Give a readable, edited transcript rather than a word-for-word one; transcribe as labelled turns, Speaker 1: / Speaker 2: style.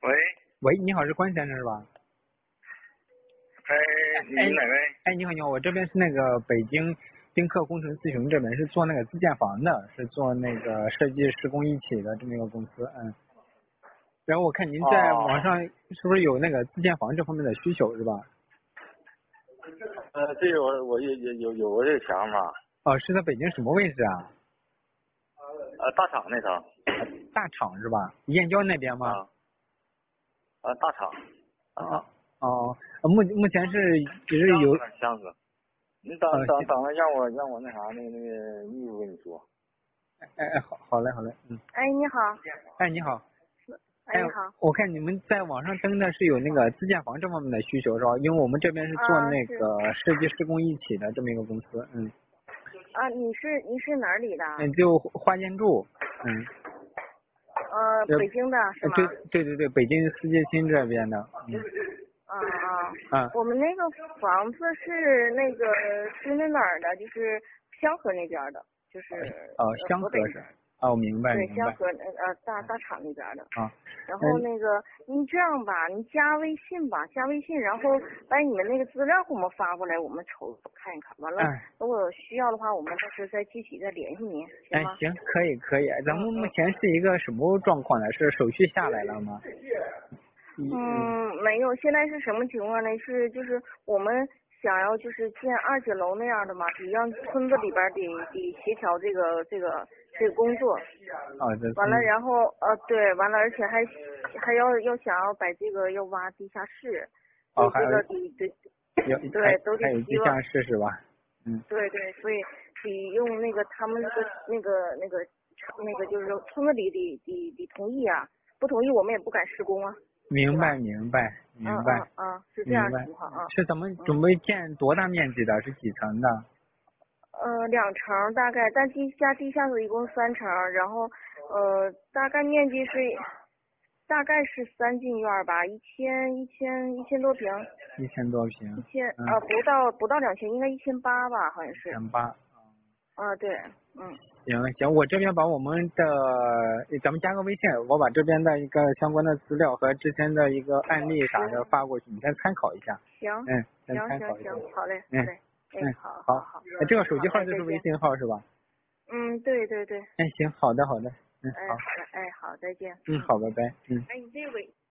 Speaker 1: 喂，
Speaker 2: 喂，你好，是关先生是吧？
Speaker 1: 哎，你哪位？
Speaker 2: 哎，你好，你好，我这边是那个北京宾客工程咨询这边是做那个自建房的，是做那个设计施工一体的这么一个公司，然后我看您在网上是不是有那个自建房这方面的需求是吧？
Speaker 1: 这我有过这个想法。
Speaker 2: 哦，是在北京什么位置啊？
Speaker 1: 大厂那头。
Speaker 2: 大厂是吧？燕郊那边吗？
Speaker 1: 大厂。
Speaker 2: 目前是有
Speaker 1: 箱子。你等了，让我那啥那个秘书跟你说。
Speaker 2: 好嘞，
Speaker 3: 哎，你好。
Speaker 2: 哎，你好。
Speaker 3: 哎，你好。
Speaker 2: 我看你们在网上登的是有那个自建房这方面的需求是吧？因为我们这边是做那个设计施工一体的这么一个公司，
Speaker 3: 您是哪里的？
Speaker 2: 就花建筑，
Speaker 3: 北京的是吗？
Speaker 2: 对，北京四季青这边的，
Speaker 3: 我们那个房子是那哪儿的？就是香河那边的，就是
Speaker 2: 香河是。我明白。
Speaker 3: 对，香河大厂那边的。然后您这样吧，您加微信吧，然后把你们那个资料给我们发过来，我们瞅看一看。完了，如果需要的话，我们到时候再具体再联系您，行吗？
Speaker 2: 行，可以。咱们目前是一个什么状况呢？是手续下来了吗？
Speaker 3: 没有，现在是什么情况呢？就是我们想要就是建2节楼那样的嘛，得让村子里边得协调这个工作。完了，然后对，完了，而且还要想要把这个要挖地下室。
Speaker 2: 还有
Speaker 3: 对，都得
Speaker 2: 还有地下室是吧？
Speaker 3: 对，所以得用他们那个就是村子里得同意啊，不同意我们也不敢施工啊。
Speaker 2: 明白。
Speaker 3: 是这样的情况啊。
Speaker 2: 是咱们准备建多大面积的？是几层的
Speaker 3: ？2层大概，但地下室一共3层，然后大概面积大概是3进院吧，1000多平。
Speaker 2: 1000多平。
Speaker 3: 不到2000，应该1800吧，好像是。
Speaker 2: 1800。
Speaker 3: 对。
Speaker 2: 行，我这边把我们的咱们加个微信，我把这边的一个相关的资料和之前的一个案例啥的发过去，你先参考一下。
Speaker 3: 行。
Speaker 2: 先参考一下。
Speaker 3: 好嘞。好。
Speaker 2: 这个手机号就是微信号是吧？
Speaker 3: 对。
Speaker 2: 行，好的。
Speaker 3: 好的，再见。
Speaker 2: 好，拜拜。
Speaker 3: 你这个